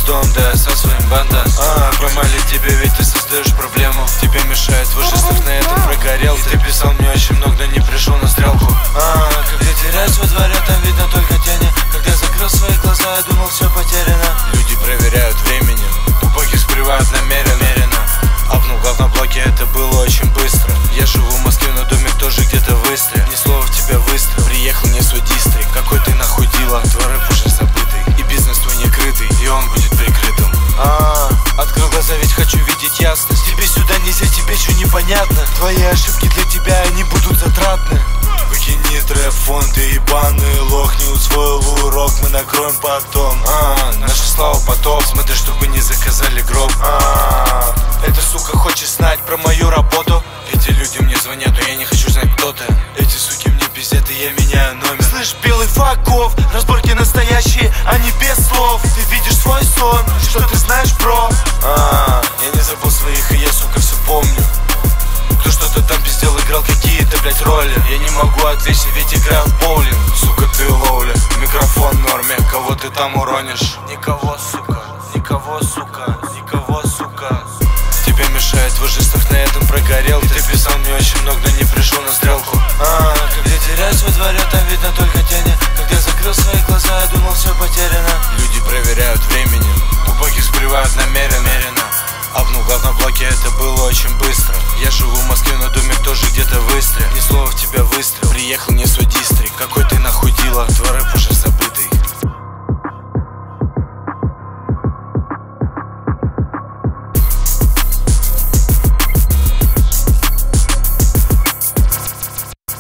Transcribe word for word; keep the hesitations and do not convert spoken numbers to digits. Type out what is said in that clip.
дом, да, со своим банда. А, поймали тебя, ведь ты создаешь проблему. Тебе мешает вышестав, на этом прогорел. Ты писал мне очень много, но не пришел на стрелку. А, когда теряюсь во дворе, там видно только тени. Когда закрыл свои глаза, я думал, все потеряно. Люди проверяют временем, убогих сбривают намеренно. Апнул в говноблоке, это было очень быстро. Я живу в Москве, но домик тоже где-то в Истре. Ни слова в тебя выстрел, приехал не свой дистрик. Какой ты нахуй дила, твой рэп уже забытый. И бизнес твой не крытый, и он будет прикрытым. А, открыл глаза, ведь хочу видеть ясность. Тебе сюда нельзя, тебе что непонятно. Твои ошибки для тебя, они будут затратны. Выкини трэп-фон, ты ебаный лох. Не усвоил урок, мы накроем потом. А, наша слава потом, смотри, чтобы не заказали гроб. А, эта сука хочет знать про мою работу. Эти люди мне звонят, но я не хочу знать, кто ты. Эти суки мне пиздят, и я меняю номер. Слышь, белый факов, разборки настоящие, а не без слов. Ты видишь свой сон, что ты знаешь про. А, я не забыл своих, и я, сука, все помню. Кто что-то там пиздел, играл какие-то, блять, роли. Я не могу отвлечься, ведь играю в боулинг. Сука, ты ловля, микрофон в норме. Кого ты там уронишь? Никого, сука, никого, сука, никого, сука. Тебе мешает вышестав, на этом прогорел. И ты писал мне очень много, но не пришел на стрелку. А, когда теряюсь во дворе, там видно только тени. Когда закрыл свои глаза, я думал, все потеряно. Люди проверяют временем, убогих сбривают намеренно. Апнул в говноблоке, это было очень быстро. Я живу в Москве, но домик тоже где-то в Истре. Ни слова в тебя выстрел, приехал не свой дистрик. Какой ты нахуй дила, твой рэп уже забыл.